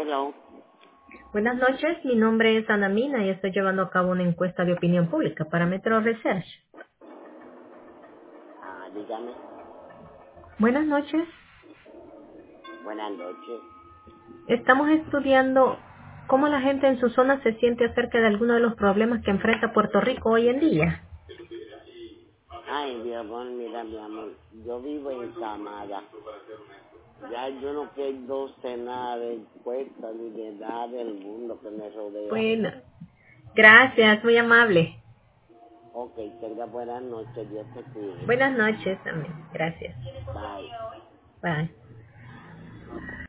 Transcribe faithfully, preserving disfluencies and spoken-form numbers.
Hello. Buenas noches, mi nombre es Ana Mina y estoy llevando a cabo una encuesta de opinión pública para Metro Research. Ah, dígame. Buenas noches, Buenas noches. estamos estudiando cómo la gente en su zona se siente acerca de algunos de los problemas que enfrenta Puerto Rico hoy en día. Ay, mi amor, mira, mi amor. Yo vivo en Camada. Ya yo no quiero sé nada de encuestas ni de nada del mundo que me rodea. Bueno, gracias, muy amable. Ok, tenga buenas noches. Dios te cuide. Buenas noches también, gracias. Bye. Bye.